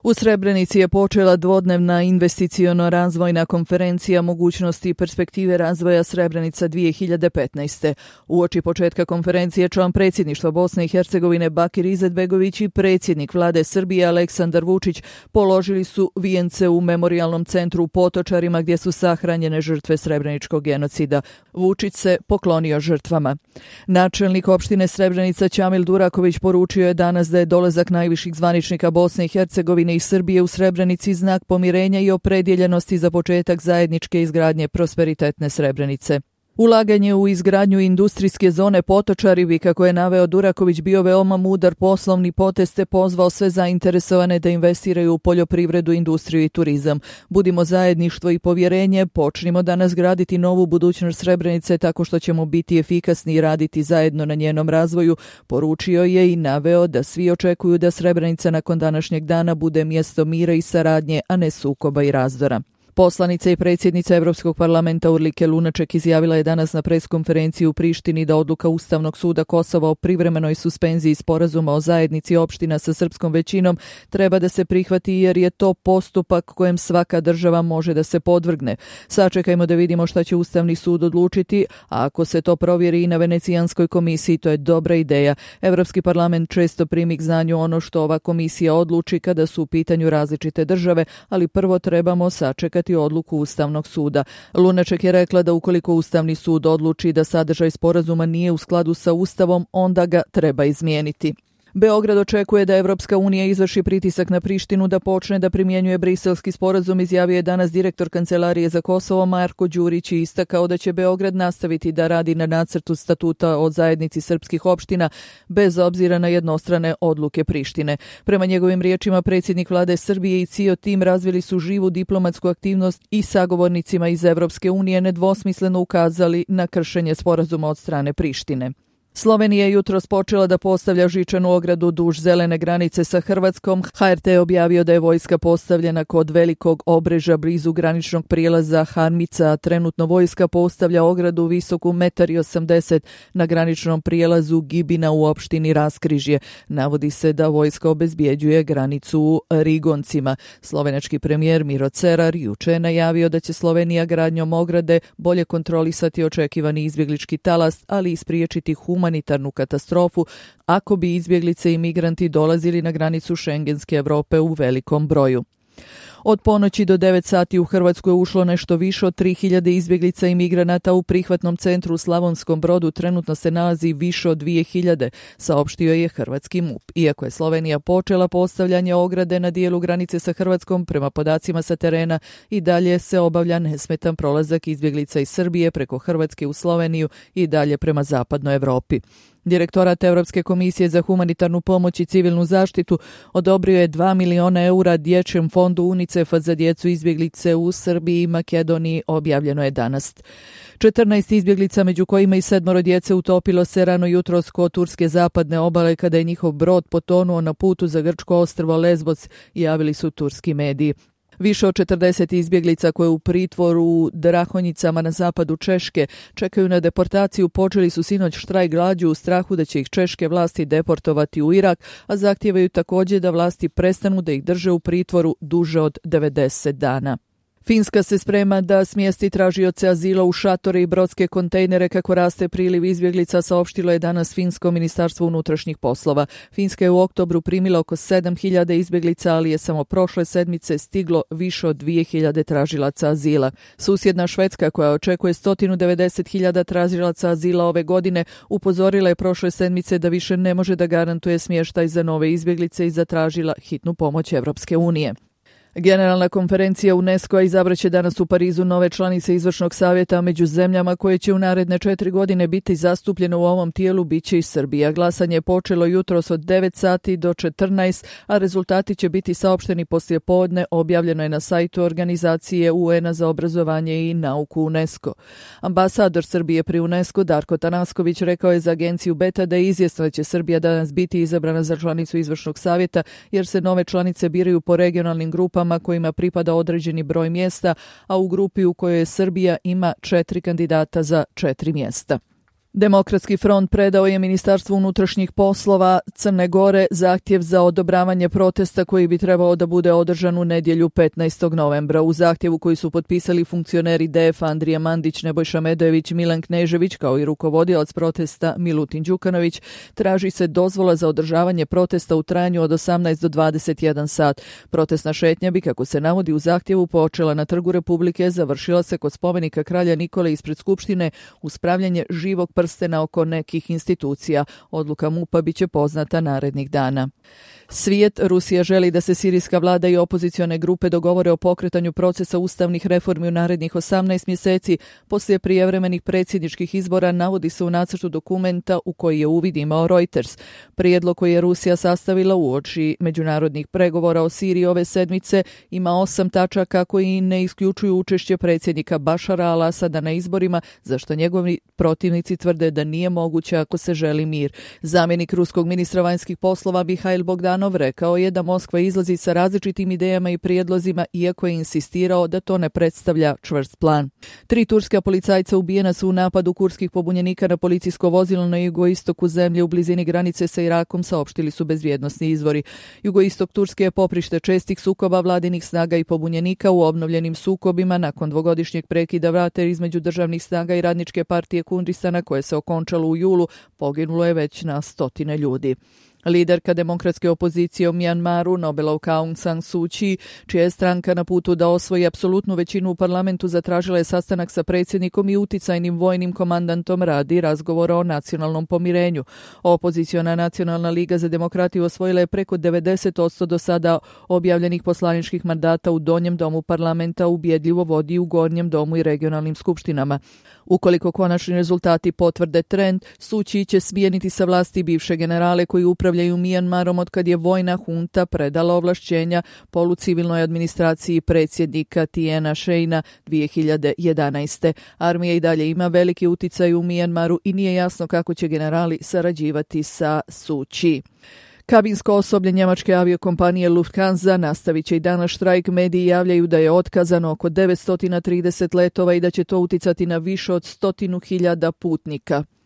U Srebrenici je počela dvodnevna investiciono-razvojna konferencija mogućnosti i perspektive razvoja Srebrenica 2015. Uoči početka konferencije član predsjedništva Bosne i Hercegovine Bakir Izetbegović i predsjednik vlade Srbije Aleksandar Vučić položili su vijence u memorijalnom centru u Potočarima gdje su sahranjene žrtve srebreničkog genocida. Vučić se poklonio žrtvama. Načelnik opštine Srebrenica Ćamil Duraković poručio je danas da je dolazak najviših zvaničnika Bosne i Hercegovine i Srbije u Srebrenici znak pomirenja i opredjeljenosti za početak zajedničke izgradnje prosperitetne Srebrenice. Ulaganje u izgradnju industrijske zone Potočari bi, kako je naveo Duraković, bio veoma mudar poslovni potez te pozvao sve zainteresovane da investiraju u poljoprivredu, industriju i turizam. Budimo zajedništvo i povjerenje, počnimo danas graditi novu budućnost Srebrenice tako što ćemo biti efikasni i raditi zajedno na njenom razvoju, poručio je i naveo da svi očekuju da Srebrenica nakon današnjeg dana bude mjesto mira i saradnje, a ne sukoba i razdora. Poslanica i predsjednica Europskog parlamenta Urlike Lunaček izjavila je danas na preskonferenciji u Prištini da odluka Ustavnog suda Kosova o privremenoj suspenziji sporazuma o zajednici opština sa srpskom većinom treba da se prihvati jer je to postupak kojem svaka država može da se podvrgne. Sačekajmo da vidimo šta će Ustavni sud odlučiti, a ako se to provjeri i na Venecijanskoj komisiji, to je dobra ideja. Europski parlament često primi k znanju ono što ova komisija odluči kada su u pitanju različite države, ali prvo trebamo sačekati odluku Ustavnog suda. Lunaček je rekla da ukoliko Ustavni sud odluči da sadržaj sporazuma nije u skladu sa Ustavom, onda ga treba izmijeniti. Beograd očekuje da Evropska unija izvrši pritisak na Prištinu da počne da primjenjuje briselski sporazum, izjavio je danas direktor Kancelarije za Kosovo Marko Đurić i istakao da će Beograd nastaviti da radi na nacrtu statuta o zajednici srpskih opština bez obzira na jednostrane odluke Prištine. Prema njegovim riječima, predsjednik vlade Srbije i CIO tim razvili su živu diplomatsku aktivnost i sagovornicima iz Evropske unije nedvosmisleno ukazali na kršenje sporazuma od strane Prištine. Slovenija je jutros počela da postavlja žičanu ogradu duž zelene granice sa Hrvatskom. HRT je objavio da je vojska postavljena kod Velikog Obreža blizu graničnog prijelaza Harmica. Trenutno vojska postavlja ogradu visoku 1,80 m na graničnom prijelazu Gibina u opštini Raskrižje. Navodi se da vojska obezbjeđuje granicu u Rigoncima. Slovenački premijer Miro Cerar juče je najavio da će Slovenija gradnjom ograde bolje kontrolisati očekivani izbjeglički talas, ali i spriječiti humanitarnu katastrofu ako bi izbjeglice i migranti dolazili na granicu Šengenske Evrope u velikom broju. Od ponoći do 9 sati u Hrvatsku je ušlo nešto više od 3000 izbjeglica i migranata. U prihvatnom centru u Slavonskom Brodu trenutno se nalazi više od 2000, saopštio je hrvatski MUP. Iako je Slovenija počela postavljanje ograde na dijelu granice sa Hrvatskom, prema podacima sa terena i dalje se obavlja nesmetan prolazak izbjeglica iz Srbije preko Hrvatske u Sloveniju i dalje prema zapadnoj Evropi. Direktorat Europske komisije za humanitarnu pomoć i civilnu zaštitu odobrio je 2 miliona eura dječjem fondu UNICEF-a za djecu izbjeglice u Srbiji i Makedoniji, objavljeno je danas. 14 izbjeglica, među kojima i 7 djece, utopilo se rano jutros kod turske zapadne obale kada je njihov brod potonuo na putu za grčko ostrvo Lesbos, javili su turski mediji. Više od 40 izbjeglica koje u pritvoru u Drahonjicama na zapadu Češke čekaju na deportaciju počeli su sinoć štrajk glađu u strahu da će ih češke vlasti deportovati u Irak, a zahtijevaju također da vlasti prestanu da ih drže u pritvoru duže od 90 dana. Finska se sprema da smjesti tražioce azila u šatore i brodske kontejnere kako raste priliv izbjeglica, saopštilo je danas Finsko ministarstvo unutrašnjih poslova. Finska je u oktobru primila oko 7000 izbjeglica, ali je samo prošle sedmice stiglo više od 2000 tražilaca azila. Susjedna Švedska, koja očekuje 190.000 tražilaca azila ove godine, upozorila je prošle sedmice da više ne može da garantuje smještaj za nove izbjeglice i zatražila hitnu pomoć Evropske unije. Generalna konferencija UNESCO-a izabraće danas u Parizu nove članice izvršnog savjeta. Među zemljama koje će u naredne 4 godine biti zastupljene u ovom tijelu biće i Srbija. Glasanje je počelo jutros od 9 sati do 14, a rezultati će biti saopšteni poslijepodne, objavljeno je na sajtu organizacije UN-a za obrazovanje i nauku UNESCO. Ambasador Srbije pri UNESCO Darko Tanasković rekao je za agenciju Beta da je izvjesno da će Srbija danas biti izabrana za članicu izvršnog savjeta, jer se nove članice biraju po regionalnim grupama kojima pripada određeni broj mjesta, a u grupi u kojoj je Srbija ima 4 kandidata za 4 mjesta. Demokratski front predao je Ministarstvu unutrašnjih poslova Crne Gore zahtjev za odobravanje protesta koji bi trebao da bude održan u nedjelju 15. novembra. U zahtjevu koji su potpisali funkcioneri DF Andrija Mandić, Nebojša Medojević, Milan Knežević kao i rukovodilac protesta Milutin Đukanović traži se dozvola za održavanje protesta u trajanju od 18 do 21 sat. Protestna šetnja bi, kako se navodi u zahtjevu, počela na Trgu Republike, završila se kod spomenika kralja Nikole ispred Skupštine uz pravljanje živog prstena oko nekih institucija. Odluka MUP-a biće poznata narednih dana. Svijet, Rusija želi da se sirijska vlada i opozicione grupe dogovore o pokretanju procesa ustavnih reformi u narednih 18 mjeseci poslije prijevremenih predsjedničkih izbora, navodi se u nacrtu dokumenta u koji je uvid imao Reuters. Prijedlog koji je Rusija sastavila uoči međunarodnih pregovora o Siriji ove sedmice ima 8 tačaka koji ne isključuju učešće predsjednika Bašara al-Asada na izborima, za što njegovi protivnici tvrde da nije moguće ako se želi mir. Zamjenik ruskog ministra vanjskih poslova Mihail Bogdanov rekao je da Moskva izlazi sa različitim idejama i prijedlozima, iako je insistirao da to ne predstavlja čvrst plan. 3 turska policajca ubijena su u napadu kurskih pobunjenika na policijsko vozilo na jugoistoku zemlje u blizini granice sa Irakom, saopštili su bezbjednosni izvori. Jugoistok Turske je poprište čestih sukoba vladinih snaga i pobunjenika. U obnovljenim sukobima nakon dvogodišnjeg prekida vatre između državnih snaga i radničke partije Kurdistana, koje se okončalo u julu, poginulo je već na 100 ljudi. Liderka demokratske opozicije u Mjanmaru, Nobelovka Aung San Suu Kyi, čija je stranka na putu da osvoji apsolutnu većinu u parlamentu, zatražila je sastanak sa predsjednikom i uticajnim vojnim komandantom radi razgovora o nacionalnom pomirenju. Opoziciona Nacionalna liga za demokratiju osvojila je preko 90% do sada objavljenih poslaničkih mandata u donjem domu parlamenta, ubjedljivo vodi u gornjem domu i regionalnim skupštinama. Ukoliko konačni rezultati potvrde trend, Suu Kyi će smijeniti sa vlasti bivše generale koji upravljaju Mjanmarom od kad je vojna hunta predala ovlašćenja polucivilnoj administraciji predsjednika Tiena Sheina 2011. Armija i dalje ima veliki uticaj u Mjanmaru i nije jasno kako će generali sarađivati sa Suu Kyi. Kabinsko osoblje njemačke aviokompanije Lufthansa nastavit će i danas štrajk. Mediji javljaju da je otkazano oko 930 letova i da će to uticati na više od 100.000 putnika.